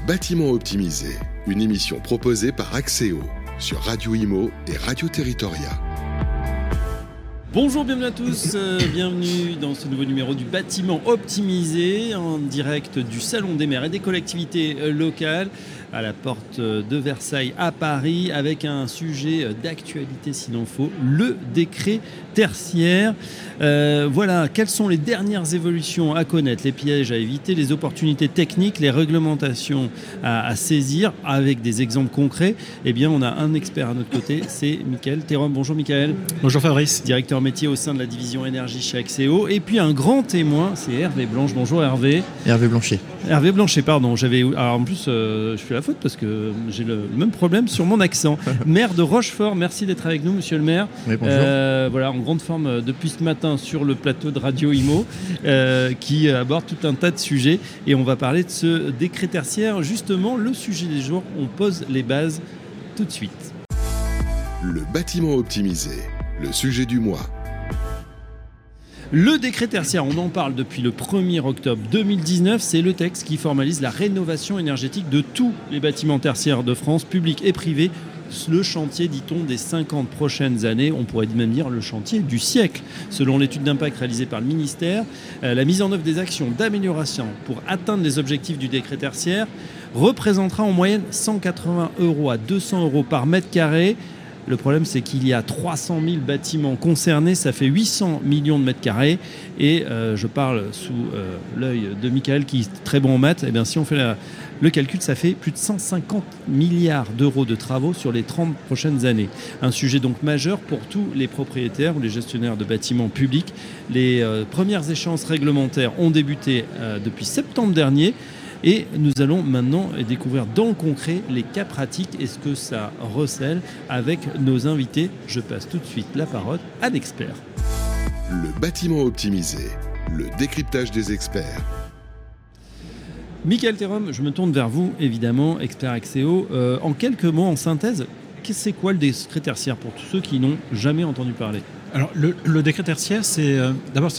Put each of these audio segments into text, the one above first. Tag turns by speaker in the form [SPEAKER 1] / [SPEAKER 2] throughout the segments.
[SPEAKER 1] Bâtiment optimisé, une émission proposée par Axéo sur Radio Imo et Radio Territoria.
[SPEAKER 2] Bonjour, bienvenue à tous, bienvenue dans ce nouveau numéro du Bâtiment optimisé en direct du Salon des maires et des collectivités locales à la porte de Versailles à Paris avec un sujet d'actualité s'il en faut, le décret tertiaire. Voilà, quelles sont les dernières évolutions à connaître, les pièges à éviter, les opportunités techniques, les réglementations à saisir avec des exemples concrets. Eh bien, on a un expert à notre côté, c'est Michael Théron. Bonjour Michael.
[SPEAKER 3] Bonjour Fabrice.
[SPEAKER 2] Directeur métier au sein de la division énergie chez Axéo. Et puis un grand témoin, c'est Hervé Blanche. Bonjour Hervé.
[SPEAKER 3] Hervé Blanchet.
[SPEAKER 2] Hervé Blanchet, pardon. Alors en plus, je fais la faute parce que j'ai le même problème sur mon accent. Maire de Rochefort, merci d'être avec nous, monsieur le maire.
[SPEAKER 3] Oui, bonjour.
[SPEAKER 2] Voilà, en grande forme depuis ce matin sur le plateau de Radio Imo, qui aborde tout un tas de sujets. Et on va parler de ce décret tertiaire. Justement, le sujet des jours, on pose les bases tout de suite.
[SPEAKER 1] Le bâtiment optimisé, le sujet du mois.
[SPEAKER 2] Le décret tertiaire, on en parle depuis le 1er octobre 2019. C'est le texte qui formalise la rénovation énergétique de tous les bâtiments tertiaires de France, publics et privés. Le chantier, dit-on, des 50 prochaines années, on pourrait même dire le chantier du siècle. Selon l'étude d'impact réalisée par le ministère, la mise en œuvre des actions d'amélioration pour atteindre les objectifs du décret tertiaire représentera en moyenne 180 € à 200 € par mètre carré. Le problème, c'est qu'il y a 300 000 bâtiments concernés, ça fait 800 millions de mètres carrés. Et je parle sous l'œil de Michael, qui est très bon en maths. Eh bien, si on fait le calcul, ça fait plus de 150 milliards d'euros de travaux sur les 30 prochaines années. Un sujet donc majeur pour tous les propriétaires ou les gestionnaires de bâtiments publics. Les premières échéances réglementaires ont débuté depuis septembre dernier. Et nous allons maintenant découvrir dans le concret les cas pratiques et ce que ça recèle avec nos invités. Je passe tout de suite la parole à l'expert.
[SPEAKER 1] Le bâtiment optimisé, le décryptage des experts.
[SPEAKER 2] Michael Théron, je me tourne vers vous, évidemment, expert Axéo. En quelques mots, en synthèse, c'est quoi le décret tertiaire pour tous ceux qui n'ont jamais entendu parler ?
[SPEAKER 3] Alors, le décret tertiaire, d'abord,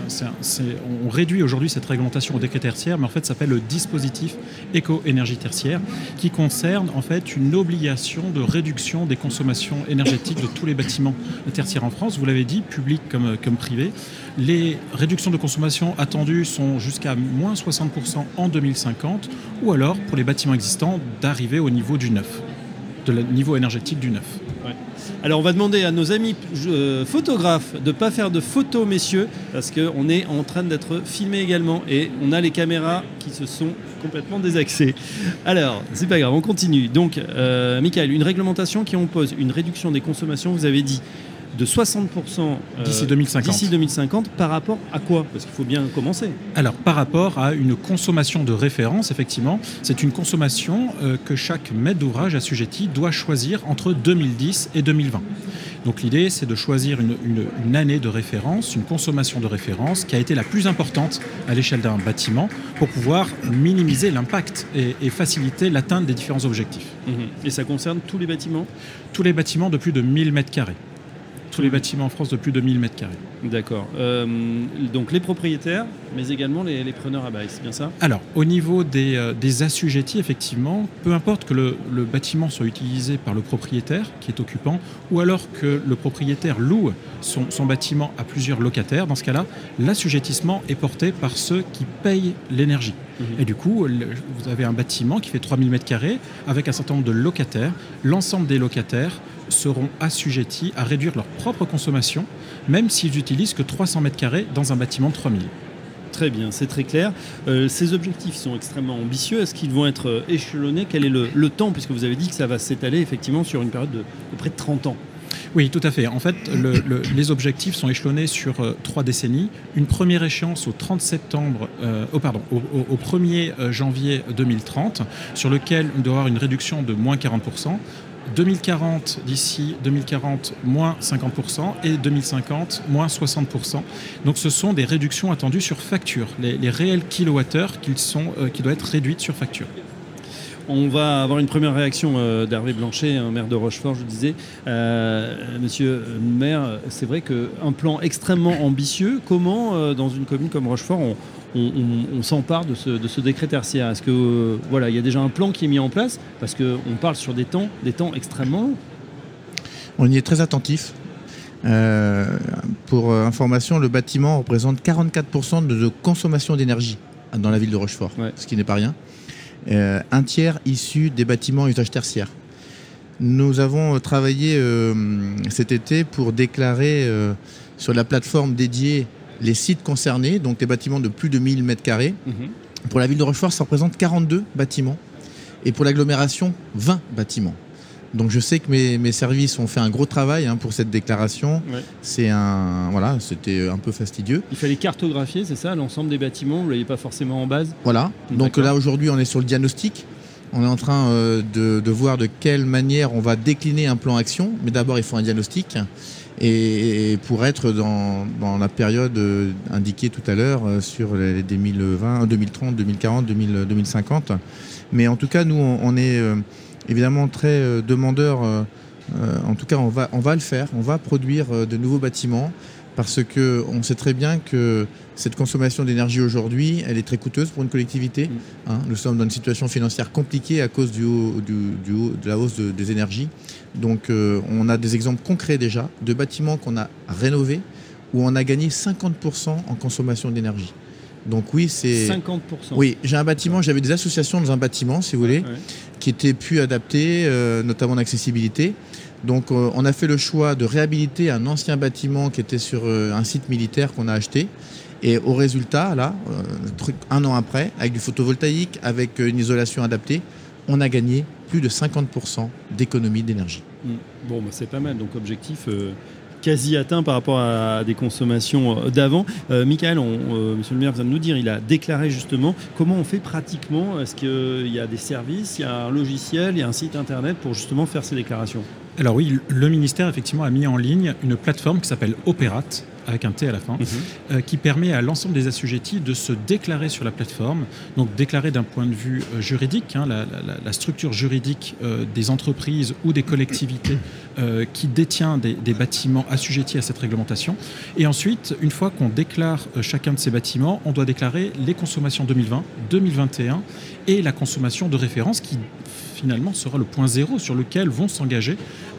[SPEAKER 3] on réduit aujourd'hui cette réglementation au décret tertiaire, mais en fait, ça s'appelle le dispositif éco-énergie tertiaire, qui concerne en fait une obligation de réduction des consommations énergétiques de tous les bâtiments tertiaires en France. Vous l'avez dit, public comme privé. Les réductions de consommation attendues sont jusqu'à moins 60% en 2050, ou alors, pour les bâtiments existants, d'arriver au niveau du neuf, de le niveau énergétique du neuf.
[SPEAKER 2] Ouais. Alors on va demander à nos amis photographes de ne pas faire de photos, messieurs, parce qu'on est en train d'être filmés également et on a les caméras qui se sont complètement désaxées. Alors, c'est pas grave, on continue. Donc, Michael, une réglementation qui impose une réduction des consommations, vous avez dit, de 60%
[SPEAKER 3] d'ici 2050.
[SPEAKER 2] Par rapport à quoi ? Parce qu'il faut bien commencer.
[SPEAKER 3] Alors, par rapport à une consommation de référence, effectivement, c'est une consommation que chaque maître d'ouvrage assujetti doit choisir entre 2010 et 2020. Donc l'idée, c'est de choisir une année de référence, une consommation de référence qui a été la plus importante à l'échelle d'un bâtiment pour pouvoir minimiser l'impact et faciliter l'atteinte des différents objectifs.
[SPEAKER 2] Et ça concerne tous les bâtiments ?
[SPEAKER 3] Tous les bâtiments de plus de 1000 m². Tous les bâtiments en France de plus de 1000 m².
[SPEAKER 2] D'accord. Donc les propriétaires, mais également les preneurs à bail, c'est bien ça ?
[SPEAKER 3] Alors, au niveau des assujettis, effectivement, peu importe que le bâtiment soit utilisé par le propriétaire qui est occupant, ou alors que le propriétaire loue son bâtiment à plusieurs locataires, dans ce cas-là, l'assujettissement est porté par ceux qui payent l'énergie. Et du coup, vous avez un bâtiment qui fait 3000 m² avec un certain nombre de locataires. L'ensemble des locataires seront assujettis à réduire leur propre consommation, même s'ils n'utilisent que 300 m² dans un bâtiment de 3000.
[SPEAKER 2] Très bien, c'est très clair. Ces objectifs sont extrêmement ambitieux. Est-ce qu'ils vont être échelonnés ? Quel est le temps ? Puisque vous avez dit que ça va s'étaler effectivement sur une période de près de 30 ans.
[SPEAKER 3] Oui, tout à fait. En fait, les objectifs sont échelonnés sur 3 décennies. Une première échéance au 1er janvier 2030, sur lequel on doit avoir une réduction de moins 40%. 2040, d'ici 2040, moins 50% et 2050, moins 60%. Donc ce sont des réductions attendues sur facture, les réels kilowattheures qui doivent être réduites sur facture.
[SPEAKER 2] On va avoir une première réaction d'Hervé Blanchet, maire de Rochefort, je disais. Monsieur le maire, c'est vrai qu'un plan extrêmement ambitieux, comment, dans une commune comme Rochefort, on s'empare de ce décret tertiaire? Est-ce que il y a déjà un plan qui est mis en place? Parce qu'on parle sur des temps extrêmement longs.
[SPEAKER 4] On y est très attentif. Pour information, le bâtiment représente 44% de consommation d'énergie dans la ville de Rochefort, ce qui n'est pas rien. Un tiers issu des bâtiments à usage tertiaire. Nous avons travaillé cet été pour déclarer sur la plateforme dédiée les sites concernés, donc les bâtiments de plus de 1000 m². Pour la ville de Rochefort, ça représente 42 bâtiments. Et pour l'agglomération, 20 bâtiments. Donc je sais que mes services ont fait un gros travail pour cette déclaration. Ouais. C'était un peu fastidieux.
[SPEAKER 2] Il fallait cartographier, c'est ça, l'ensemble des bâtiments, vous ne l'aviez pas forcément en base?
[SPEAKER 4] Voilà, donc là aujourd'hui on est sur le diagnostic. On est en train de voir de quelle manière on va décliner un plan action. Mais d'abord il faut un diagnostic. Et pour être dans la période indiquée tout à l'heure sur les 2020, 2030, 2040, 2050. Mais en tout cas, nous, on est évidemment très demandeurs. En tout cas, on va le faire. On va produire de nouveaux bâtiments parce qu'on sait très bien que cette consommation d'énergie aujourd'hui, elle est très coûteuse pour une collectivité. Nous sommes dans une situation financière compliquée à cause de la hausse des énergies. Donc on a des exemples concrets déjà de bâtiments qu'on a rénovés où on a gagné 50% en consommation d'énergie. Donc oui, c'est...
[SPEAKER 2] 50%.
[SPEAKER 4] Oui, j'ai un bâtiment, j'avais des associations dans un bâtiment, si vous voulez, qui étaient plus adaptées, notamment d'accessibilité. Donc on a fait le choix de réhabiliter un ancien bâtiment qui était sur un site militaire qu'on a acheté. Et au résultat, là, un an après, avec du photovoltaïque, avec une isolation adaptée, on a gagné plus de 50% d'économie d'énergie.
[SPEAKER 2] Bon, c'est pas mal. Donc objectif quasi atteint par rapport à des consommations d'avant. Michael, monsieur le maire vient de nous dire, il a déclaré justement comment on fait pratiquement. Est-ce qu'il y a des services, il y a un logiciel, il y a un site internet pour justement faire ces déclarations?
[SPEAKER 3] Alors oui, le ministère effectivement a mis en ligne une plateforme qui s'appelle Opérate, avec un T à la fin, qui permet à l'ensemble des assujettis de se déclarer sur la plateforme. Donc déclarer d'un point de vue juridique, la structure juridique des entreprises ou des collectivités qui détient des bâtiments assujettis à cette réglementation. Et ensuite, une fois qu'on déclare chacun de ces bâtiments, on doit déclarer les consommations 2020, 2021 et la consommation de référence qui finalement sera le point zéro sur lequel vont s'engager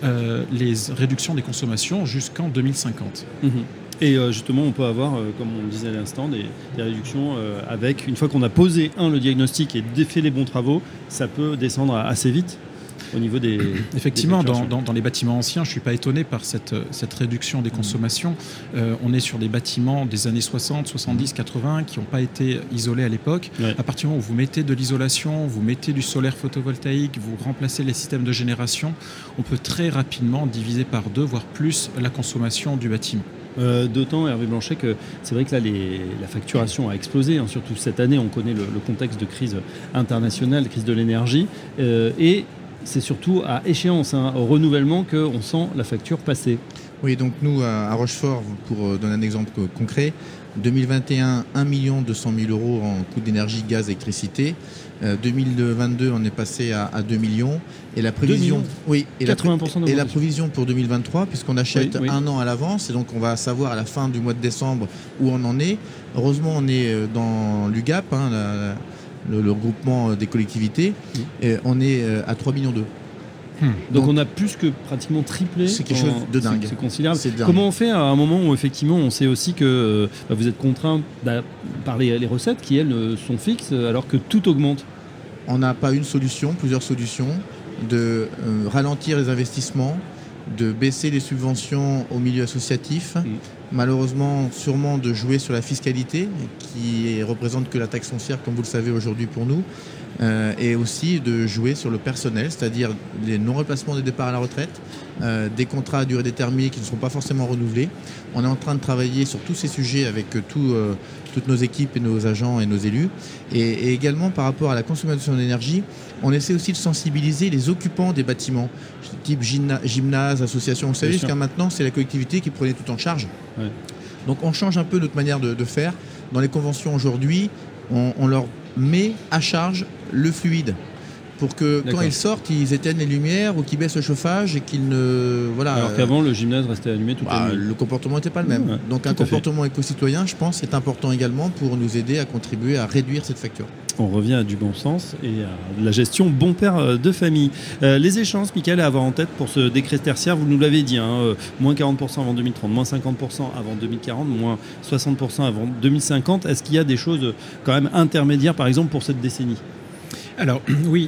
[SPEAKER 3] les réductions des consommations jusqu'en 2050.
[SPEAKER 2] Et justement, on peut avoir, comme on le disait à l'instant, des réductions avec, une fois qu'on a posé le diagnostic et fait les bons travaux, ça peut descendre assez vite au niveau des...
[SPEAKER 3] Effectivement, dans les bâtiments anciens, je ne suis pas étonné par cette réduction des consommations. On est sur des bâtiments des années 60, 70, 80 qui n'ont pas été isolés à l'époque. Ouais. À partir du moment où vous mettez de l'isolation, vous mettez du solaire photovoltaïque, vous remplacez les systèmes de génération, on peut très rapidement diviser par 2, voire plus, la consommation du bâtiment.
[SPEAKER 2] D'autant, Hervé Blanchet, que c'est vrai que là, la facturation a explosé. Surtout cette année, on connaît le contexte de crise internationale, crise de l'énergie. Et c'est surtout à échéance, au renouvellement, qu'on sent la facture passer.
[SPEAKER 4] Oui, donc nous, à Rochefort, pour donner un exemple concret, 2021, 1 200 000 € en coût d'énergie, gaz, électricité. 2022, on est passé à 2 millions. Et la prévision,
[SPEAKER 2] oui, et la
[SPEAKER 4] prévision pour 2023, puisqu'on achète un an à l'avance, et donc on va savoir à la fin du mois de décembre où on en est. Heureusement, on est dans l'UGAP, le regroupement des collectivités, et on est à 3,2 millions.
[SPEAKER 2] Donc on a plus que pratiquement triplé.
[SPEAKER 4] C'est quelque chose de dingue.
[SPEAKER 2] C'est considérable. Comment on fait à un moment où effectivement on sait aussi que vous êtes contraint par les recettes qui elles sont fixes alors que tout augmente?
[SPEAKER 4] On n'a pas une solution, plusieurs solutions, de ralentir les investissements, de baisser les subventions au milieu associatif, malheureusement sûrement de jouer sur la fiscalité qui représente que la taxe foncière comme vous le savez aujourd'hui pour nous, et aussi de jouer sur le personnel, c'est-à-dire les non-replacements des départs à la retraite, des contrats à durée déterminée qui ne seront pas forcément renouvelés. On est en train de travailler sur tous ces sujets avec toutes nos équipes et nos agents et nos élus. Et également par rapport à la consommation d'énergie, on essaie aussi de sensibiliser les occupants des bâtiments, type gymnase, association. Vous savez, jusqu'à maintenant, c'est la collectivité qui prenait tout en charge. Ouais. Donc on change un peu notre manière de faire. Dans les conventions aujourd'hui, on leur met à charge le fluide pour que
[SPEAKER 2] D'accord.
[SPEAKER 4] quand ils sortent, ils éteignent les lumières ou qu'ils baissent le chauffage et qu'ils ne... Voilà,
[SPEAKER 2] Alors qu'avant, le gymnase restait allumé toute la nuit.
[SPEAKER 4] le comportement n'était pas le même.
[SPEAKER 2] Ouais,
[SPEAKER 4] Donc
[SPEAKER 2] tout
[SPEAKER 4] un
[SPEAKER 2] à fait.
[SPEAKER 4] comportement éco-citoyen, je pense, est important également pour nous aider à contribuer à réduire cette facture.
[SPEAKER 2] On revient à du bon sens et à de la gestion bon père de famille. Les échéances, Michael, à avoir en tête pour ce décret tertiaire, vous nous l'avez dit, moins 40% avant 2030, moins 50% avant 2040, moins 60% avant 2050. Est-ce qu'il y a des choses quand même intermédiaires, par exemple, pour cette décennie ?
[SPEAKER 3] Alors oui,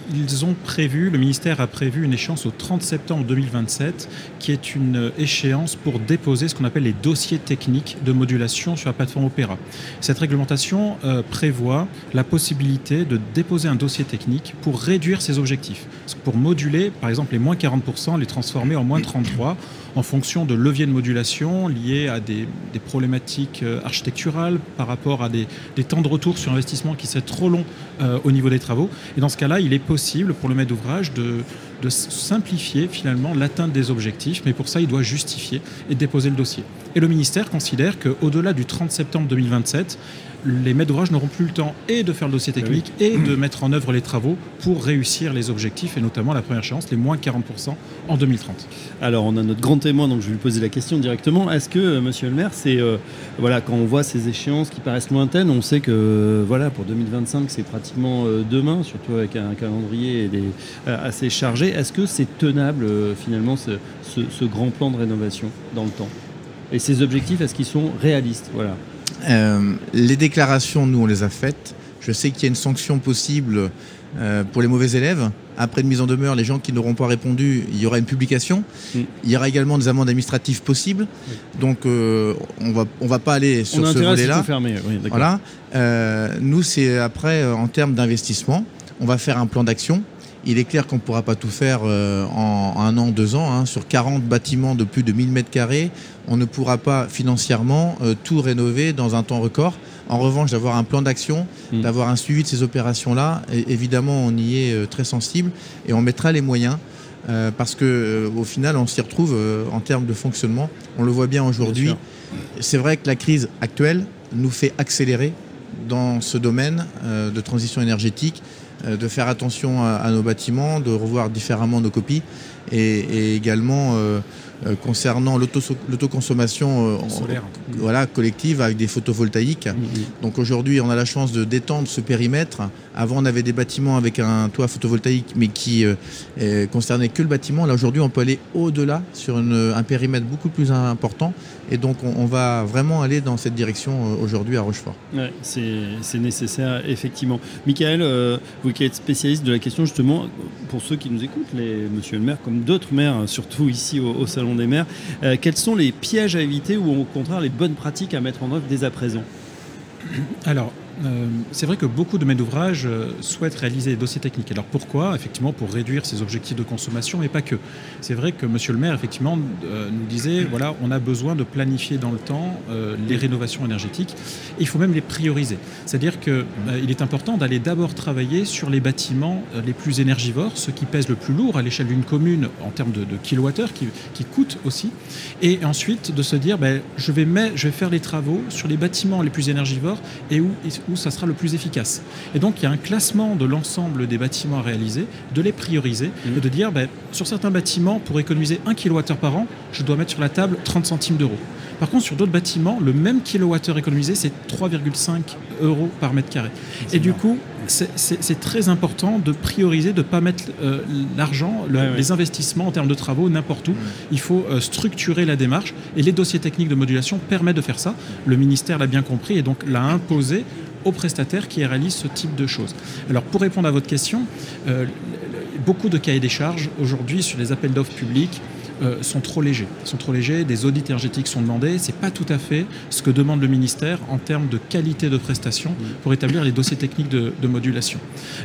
[SPEAKER 3] le ministère a prévu une échéance au 30 septembre 2027 qui est une échéance pour déposer ce qu'on appelle les dossiers techniques de modulation sur la plateforme Opéra. Cette réglementation prévoit la possibilité de déposer un dossier technique pour réduire ses objectifs. Pour moduler, par exemple, les moins 40%, les transformer en moins 33% en fonction de leviers de modulation liés à des problématiques architecturales par rapport à des temps de retour sur investissement qui seraient trop longs au niveau des travaux. Et dans ce cas-là, il est possible pour le maître d'ouvrage de simplifier finalement l'atteinte des objectifs, mais pour ça, il doit justifier et déposer le dossier. Et le ministère considère qu'au-delà du 30 septembre 2027, les maîtres d'ouvrage n'auront plus le temps et de faire le dossier technique et de mettre en œuvre les travaux pour réussir les objectifs, et notamment la première échéance, les moins 40% en 2030.
[SPEAKER 2] Alors, on a notre grand témoin, donc je vais lui poser la question directement. Est-ce que, monsieur le maire, quand on voit ces échéances qui paraissent lointaines, on sait que pour 2025, c'est pratiquement demain, surtout avec un calendrier assez chargé. Est-ce que c'est tenable, finalement, ce grand plan de rénovation dans le temps ? Et ces objectifs, est-ce qu'ils sont réalistes ? Voilà.
[SPEAKER 4] Les déclarations, nous, on les a faites. Je sais qu'il y a une sanction possible pour les mauvais élèves. Après une mise en demeure, les gens qui n'auront pas répondu, il y aura une publication. Il y aura également des amendes administratives possibles. Donc, on va pas aller sur ce volet-là.
[SPEAKER 2] Fermer. Oui, d'accord.
[SPEAKER 4] Voilà. Nous, c'est après, en termes d'investissement, on va faire un plan d'action. Il est clair qu'on ne pourra pas tout faire en 1 an, 2 ans. Sur 40 bâtiments de plus de 1000 m², on ne pourra pas financièrement tout rénover dans un temps record. En revanche, d'avoir un plan d'action, d'avoir un suivi de ces opérations-là, évidemment, on y est très sensible et on mettra les moyens parce qu'au final, on s'y retrouve en termes de fonctionnement. On le voit bien aujourd'hui. Bien c'est vrai que la crise actuelle nous fait accélérer dans ce domaine de transition énergétique, de faire attention à nos bâtiments, de revoir différemment nos copies et également concernant l'autoconsommation collective avec des photovoltaïques. Donc aujourd'hui, on a la chance de d'étendre ce périmètre. Avant, on avait des bâtiments avec un toit photovoltaïque, mais qui concernait que le bâtiment. Là, aujourd'hui, on peut aller au-delà sur un périmètre beaucoup plus important. Et donc, on va vraiment aller dans cette direction aujourd'hui à Rochefort.
[SPEAKER 2] Ouais, c'est nécessaire, effectivement. Michael, vous qui êtes spécialiste de la question, justement, pour ceux qui nous écoutent, monsieur le maire, comme d'autres maires, surtout ici au Salon des maires, quels sont les pièges à éviter ou au contraire les bonnes pratiques à mettre en œuvre dès à présent ?
[SPEAKER 3] Alors, c'est vrai que beaucoup de maîtres d'ouvrage souhaitent réaliser des dossiers techniques. Alors pourquoi ? Effectivement, pour réduire ses objectifs de consommation, mais pas que. C'est vrai que monsieur le maire, effectivement, nous disait, on a besoin de planifier dans le temps les rénovations énergétiques. Et il faut même les prioriser. C'est-à-dire qu'il est important d'aller d'abord travailler sur les bâtiments les plus énergivores, ceux qui pèsent le plus lourd à l'échelle d'une commune en termes de kilowattheures, qui coûtent aussi. Et ensuite, de se dire, je vais faire les travaux sur les bâtiments les plus énergivores et où ça sera le plus efficace. Et donc, il y a un classement de l'ensemble des bâtiments à réaliser, de les prioriser et de dire, sur certains bâtiments, pour économiser 1 kWh par an, je dois mettre sur la table 30 centimes d'euros. Par contre, sur d'autres bâtiments, le même kilowattheure économisé, c'est 3,5 € par mètre carré. Et du coup, c'est très important de prioriser, de ne pas mettre l'argent, les investissements en termes de travaux n'importe où. Il faut structurer la démarche et les dossiers techniques de modulation permettent de faire ça. Le ministère l'a bien compris et donc l'a imposé aux prestataires qui réalisent ce type de choses. Alors, pour répondre à votre question, beaucoup de cahiers des charges aujourd'hui sur les appels d'offres publics sont trop légers. Des audits énergétiques sont demandés. Ce n'est pas tout à fait ce que demande le ministère en termes de qualité de prestation pour établir les dossiers techniques de modulation.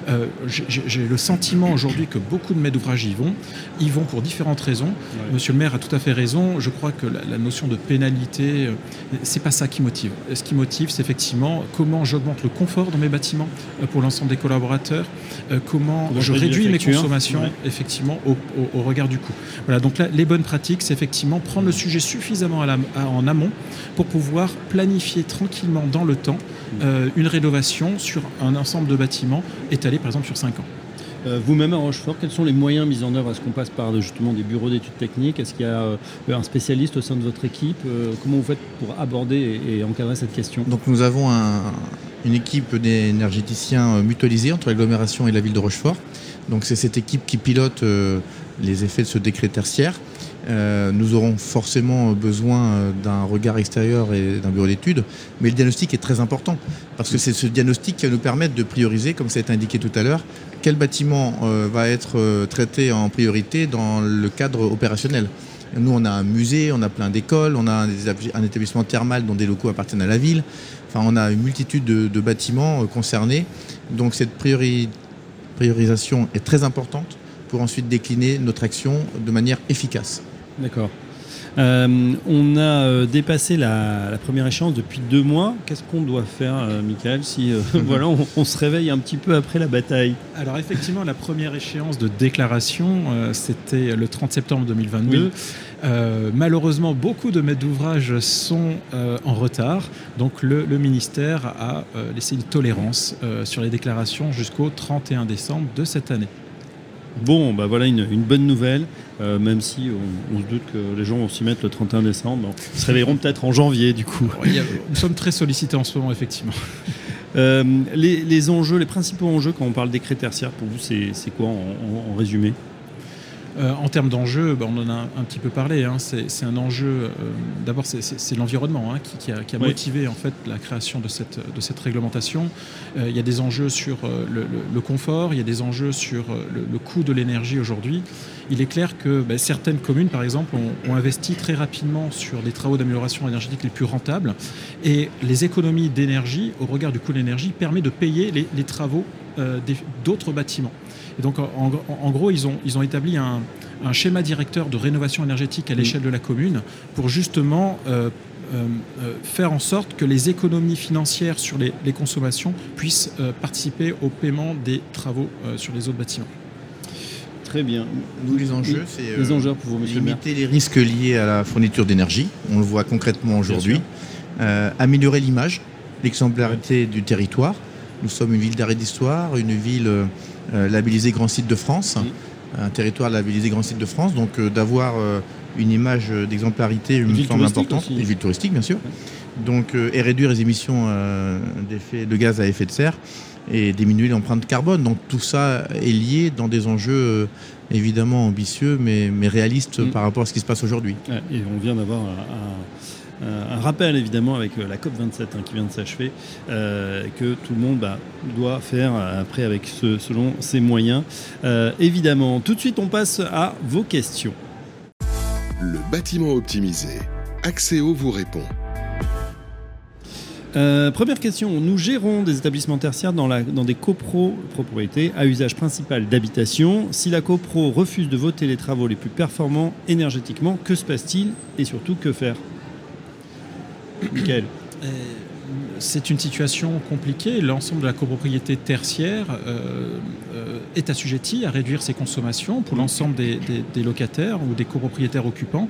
[SPEAKER 3] J'ai le sentiment aujourd'hui que beaucoup de maîtres d'ouvrage y vont pour différentes raisons. Ouais. Monsieur le maire a tout à fait raison. Je crois que la notion de pénalité, c'est pas ça qui motive. Ce qui motive, c'est effectivement comment j'augmente le confort dans mes bâtiments pour l'ensemble des collaborateurs, comment je réduis mes consommations effectivement au regard du coût. Voilà, donc là, les bonnes pratiques, c'est effectivement prendre le sujet suffisamment en amont pour pouvoir planifier tranquillement dans le temps une rénovation sur un ensemble de bâtiments étalés par exemple sur 5 ans.
[SPEAKER 2] Vous-même à Rochefort, quels sont les moyens mis en œuvre? Est-ce qu'on passe par justement des bureaux d'études techniques? Est-ce qu'il y a un spécialiste au sein de votre équipe? Comment vous faites pour aborder et encadrer cette question?
[SPEAKER 4] Donc nous avons une équipe d'énergéticiens mutualisés entre l'agglomération et la ville de Rochefort. Donc c'est cette équipe qui pilote les effets de ce décret tertiaire. Nous aurons forcément besoin d'un regard extérieur et d'un bureau d'études, mais le diagnostic est très important parce que c'est ce diagnostic qui va nous permettre de prioriser, comme ça a été indiqué tout à l'heure, quel bâtiment va être traité en priorité dans le cadre opérationnel. Nous, on a un musée, on a plein d'écoles, on a un établissement thermal dont des locaux appartiennent à la ville. Enfin, on a une multitude de bâtiments concernés. Donc cette priorisation est très importante pour ensuite décliner notre action de manière efficace.
[SPEAKER 2] D'accord. On a dépassé la première échéance depuis 2 mois. Qu'est-ce qu'on doit faire, Michael, si voilà, on se réveille un petit peu après la bataille?
[SPEAKER 3] Alors effectivement, la première échéance de déclaration, c'était le 30 septembre 2022. Oui. Malheureusement, beaucoup de maîtres d'ouvrage sont en retard. Donc le ministère a laissé une tolérance sur les déclarations jusqu'au 31 décembre de cette année.
[SPEAKER 2] Bon, bah voilà une bonne nouvelle, même si on se doute que les gens vont s'y mettre le 31 décembre. Bon, ils se réveilleront peut-être en janvier, du coup.
[SPEAKER 3] Nous sommes très sollicités en ce moment, effectivement.
[SPEAKER 2] Les enjeux, les principaux enjeux quand on parle décret tertiaire, pour vous, c'est quoi en résumé?
[SPEAKER 3] En termes d'enjeux, on en a un petit peu parlé. C'est un enjeu. D'abord, c'est l'environnement qui a motivé en fait la création de cette réglementation. Il y a des enjeux sur le confort. Il y a des enjeux sur le coût de l'énergie aujourd'hui. Il est clair que certaines communes, par exemple, ont investi très rapidement sur des travaux d'amélioration énergétique les plus rentables. Et les économies d'énergie, au regard du coût de l'énergie, permet de payer les travaux d'autres bâtiments. Et donc, en gros, ils ont établi un schéma directeur de rénovation énergétique à l'échelle de la commune pour justement faire en sorte que les économies financières sur les consommations puissent participer au paiement des travaux sur les autres bâtiments.
[SPEAKER 2] Très bien.
[SPEAKER 4] Les enjeux, c'est
[SPEAKER 2] les enjeux pour vous, monsieur
[SPEAKER 4] limiter les risques liés à la fourniture d'énergie. On le voit concrètement aujourd'hui. Améliorer l'image, l'exemplarité du territoire. Nous sommes une ville d'arrêt d'histoire, une ville labellisée Grand Site de France, un territoire labellisé Grand Site de France, donc d'avoir une image d'exemplarité me semble importante. Une ville touristique, bien sûr. Donc, et réduire les émissions de gaz à effet de serre et diminuer l'empreinte carbone. Donc tout ça est lié dans des enjeux évidemment ambitieux, mais réalistes par rapport à ce qui se passe aujourd'hui.
[SPEAKER 2] Et on vient d'avoir un rappel évidemment avec la COP27 qui vient de s'achever, que tout le monde doit faire après avec selon ses moyens. Évidemment, tout de suite on passe à vos questions.
[SPEAKER 1] Le bâtiment optimisé. Axéo vous répond.
[SPEAKER 2] Première question, nous gérons des établissements tertiaires dans des copropriétés à usage principal d'habitation. Si la copro refuse de voter les travaux les plus performants énergétiquement, que se passe-t-il et surtout que faire? Michael.
[SPEAKER 3] C'est une situation compliquée. L'ensemble de la copropriété tertiaire est assujetti à réduire ses consommations pour l'ensemble des locataires ou des copropriétaires occupants.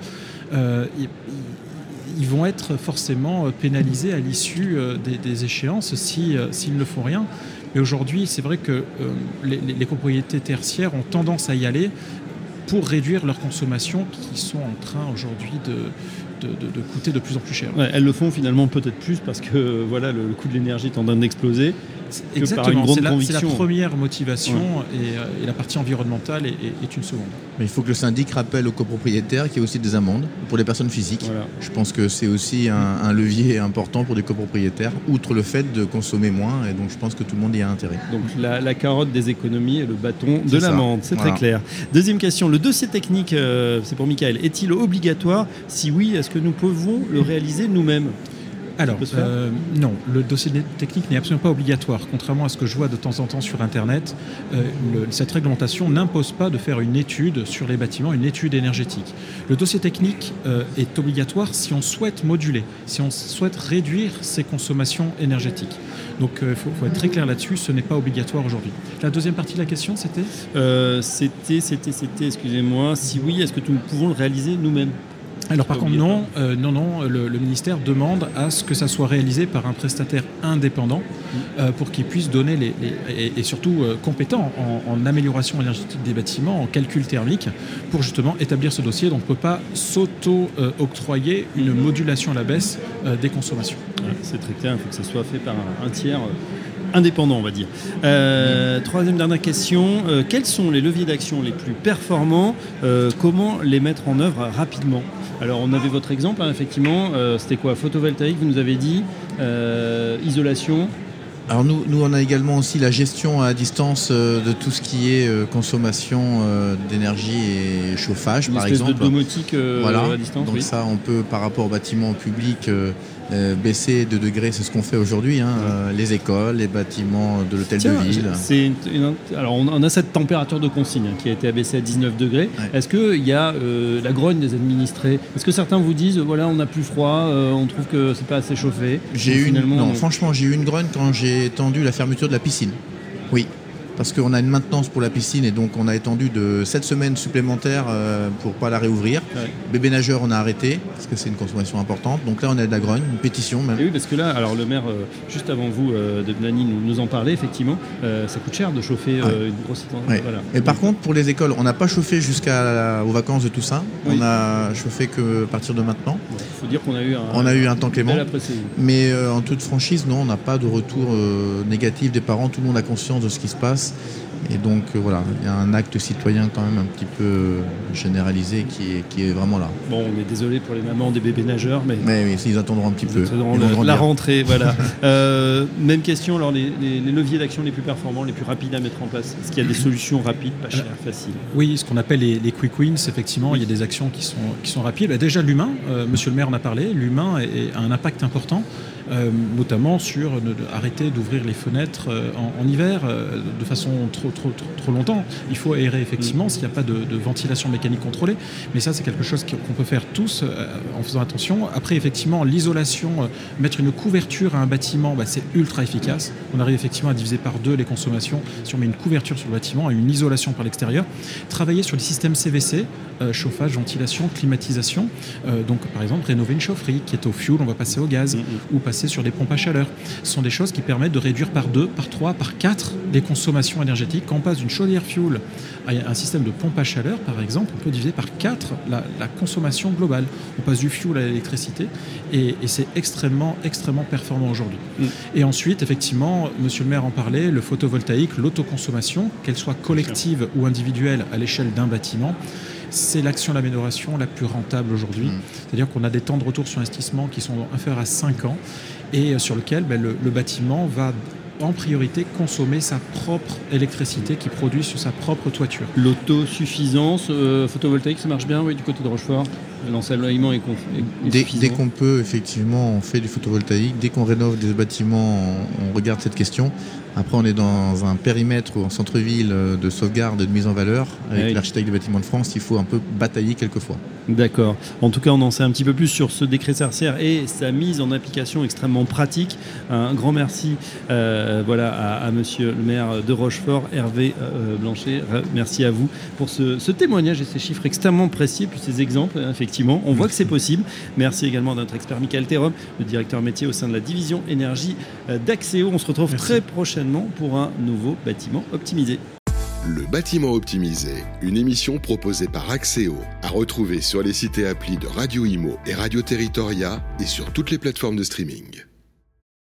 [SPEAKER 3] Ils vont être forcément pénalisés à l'issue des échéances s'ils ne font rien. Mais aujourd'hui, c'est vrai que les copropriétés tertiaires ont tendance à y aller pour réduire leurs consommations qui sont en train aujourd'hui de coûter de plus en plus cher.
[SPEAKER 2] Ouais, elles le font finalement peut-être plus parce que voilà, le coût de l'énergie est en train d'exploser.
[SPEAKER 3] Exactement, c'est la première motivation et la partie environnementale est une seconde.
[SPEAKER 4] Mais il faut que le syndic rappelle aux copropriétaires qu'il y a aussi des amendes pour les personnes physiques. Voilà. Je pense que c'est aussi un levier important pour des copropriétaires, outre le fait de consommer moins, et donc je pense que tout le monde y a intérêt.
[SPEAKER 2] Donc la carotte des économies et le bâton de l'amende, c'est très clair. Deuxième question, le dossier technique, c'est pour Michael, est-il obligatoire? Si oui, est-ce que nous pouvons le réaliser nous-mêmes?
[SPEAKER 3] Alors, non, le dossier technique n'est absolument pas obligatoire. Contrairement à ce que je vois de temps en temps sur Internet, cette réglementation n'impose pas de faire une étude sur les bâtiments, une étude énergétique. Le dossier technique est obligatoire si on souhaite moduler, si on souhaite réduire ses consommations énergétiques. Donc, il faut être très clair là-dessus, ce n'est pas obligatoire aujourd'hui. La deuxième partie de la question, c'était
[SPEAKER 2] C'était, excusez-moi, si oui, est-ce que nous pouvons le réaliser nous-mêmes?
[SPEAKER 3] Alors par contre, non, le ministère demande à ce que ça soit réalisé par un prestataire indépendant pour qu'il puisse donner et surtout compétent en amélioration énergétique des bâtiments, en calcul thermique, pour justement établir ce dossier. Donc on ne peut pas s'auto-octroyer une modulation à la baisse des consommations.
[SPEAKER 2] Ouais, c'est très clair, il faut que ça soit fait par un tiers indépendant, on va dire. Troisième dernière question, quels sont les leviers d'action les plus performants, comment les mettre en œuvre rapidement? Alors on avait votre exemple, effectivement, c'était quoi? Photovoltaïque, vous nous avez dit, isolation.
[SPEAKER 4] Alors nous on a également aussi la gestion à distance de tout ce qui est consommation d'énergie et chauffage, par exemple.
[SPEAKER 2] Une espèce de domotique à distance.
[SPEAKER 4] Donc ça, on peut, par rapport aux bâtiments publics, baisser 2 degrés, c'est ce qu'on fait aujourd'hui. Les écoles, les bâtiments de l'hôtel de ville.
[SPEAKER 2] Alors on a cette température de consigne qui a été abaissée à 19 degrés. Ouais. Est-ce qu'il y a la grogne des administrés? Est-ce que certains vous disent, voilà, on n'a plus froid, on trouve que c'est pas assez chauffé?
[SPEAKER 4] Franchement, j'ai eu une grogne quand j'ai étendu la fermeture de la piscine. Oui. Parce qu'on a une maintenance pour la piscine et donc on a étendu de 7 semaines supplémentaires pour ne pas la réouvrir. Ouais. Bébé nageur, on a arrêté parce que c'est une consommation importante. Donc là, on a de la grogne, une pétition même.
[SPEAKER 2] Et oui, parce que là, alors le maire, juste avant vous, de Nani, nous en parlait, effectivement, ça coûte cher de chauffer une grosse...
[SPEAKER 4] Ouais. Voilà. Et par contre, pour les écoles, on n'a pas chauffé jusqu'aux vacances de Toussaint. Oui. On a chauffé qu'à partir de maintenant.
[SPEAKER 2] Il faut dire qu'on
[SPEAKER 4] a eu un temps clément. Mais en toute franchise, non, on n'a pas de retour négatif des parents. Tout le monde a conscience de ce qui se passe. Et donc voilà, il y a un acte citoyen quand même un petit peu généralisé qui est vraiment là.
[SPEAKER 2] Bon, on est désolé pour les mamans des bébés nageurs, mais
[SPEAKER 4] oui, ils attendront un petit peu.
[SPEAKER 2] La rentrée, voilà. Même question, alors les leviers d'action les plus performants, les plus rapides à mettre en place. Est-ce qu'il y a des solutions rapides, pas chères, faciles?
[SPEAKER 3] Oui, ce qu'on appelle les quick wins, effectivement, il y a des actions qui sont rapides. Déjà l'humain, monsieur le maire en a parlé, l'humain a un impact important. Notamment sur arrêter d'ouvrir les fenêtres en hiver de façon trop longtemps. Il faut aérer effectivement s'il n'y a pas de ventilation mécanique contrôlée, mais ça c'est quelque chose qu'on peut faire tous en faisant attention. Après effectivement l'isolation, mettre une couverture à un bâtiment, c'est ultra efficace. On arrive effectivement à diviser par 2 les consommations si on met une couverture sur le bâtiment et une isolation par l'extérieur. Travailler sur les systèmes CVC, chauffage, ventilation, climatisation. Donc par exemple rénover une chaufferie qui est au fioul, on va passer au gaz ou passer sur des pompes à chaleur. Ce sont des choses qui permettent de réduire par 2, par 3, par 4 les consommations énergétiques. Quand on passe d'une chaudière fuel à un système de pompe à chaleur, par exemple, on peut diviser par 4 la consommation globale. On passe du fuel à l'électricité et c'est extrêmement performant aujourd'hui. Et ensuite, effectivement, monsieur le maire en parlait, le photovoltaïque, l'autoconsommation, qu'elle soit collective ou individuelle à l'échelle d'un bâtiment, c'est l'action d'amélioration la plus rentable aujourd'hui. C'est-à-dire qu'on a des temps de retour sur investissement qui sont inférieurs à 5 ans et sur lequel le bâtiment va en priorité consommer sa propre électricité qu'il produit sur sa propre toiture.
[SPEAKER 2] L'autosuffisance photovoltaïque, ça marche bien, oui, du côté de Rochefort? L'ensoleillement est suffisant.
[SPEAKER 4] Dès qu'on peut, effectivement, on fait du photovoltaïque. Dès qu'on rénove des bâtiments, on regarde cette question. Après, on est dans un périmètre en centre-ville de sauvegarde et de mise en valeur. Avec l'architecte des bâtiments de France, il faut un peu batailler quelquefois.
[SPEAKER 2] D'accord. En tout cas, on en sait un petit peu plus sur ce décret Sarcières et sa mise en application extrêmement pratique. Un grand merci à monsieur le maire de Rochefort, Hervé Blanchet. Merci à vous pour ce témoignage et ces chiffres extrêmement précis, puis ces exemples, effectivement. On voit que c'est possible. Merci également à notre expert Michael Thérum, le directeur métier au sein de la division énergie d'Axéo. On se retrouve très prochainement pour un nouveau bâtiment optimisé.
[SPEAKER 1] Le bâtiment optimisé, une émission proposée par Axieo, à retrouver sur les sites et applis de Radio Imo et Radio Territoria et sur toutes les plateformes de streaming.